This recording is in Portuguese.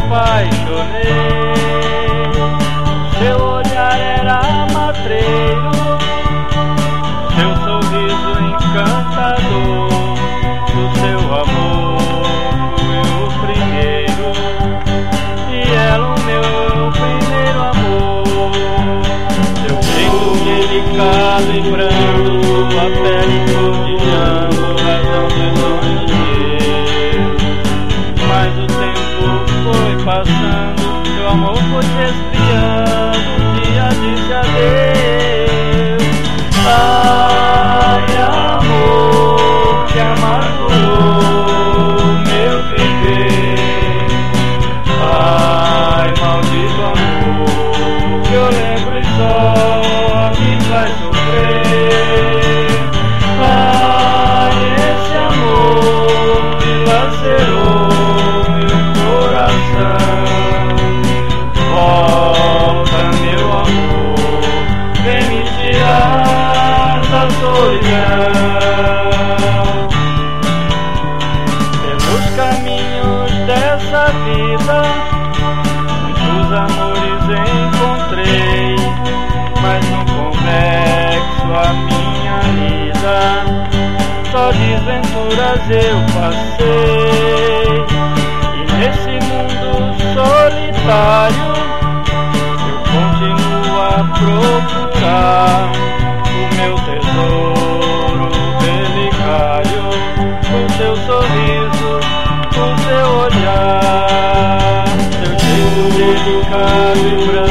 apaixonei. Seu olhar era matreiro, seu sorriso encantador. O seu amor foi o primeiro, e ela o meu primeiro amor. Seu jeito delicado e brando, sua pele cor-de-jambo, razão dos sonhos meus. Mas o tempo foi passando, seu amor foi se esfriando, um dia disse adeus. Ai, amor, que amargurou meu viver. Ai, maldito amor, que eu lembro e só me faz sofrer. Ai, esse amor me lacerou meu coração. Volta, meu amor, vem me tirar da solidão. Pelos caminhos dessa vida, muitos amores encontrei, mas no complexo a minha vida só desventuras eu passei. E nesse mundo solitário eu continuo a procurar o meu tesouro relicário, o seu sorriso, o seu olhar, seu jeito delicado e branco.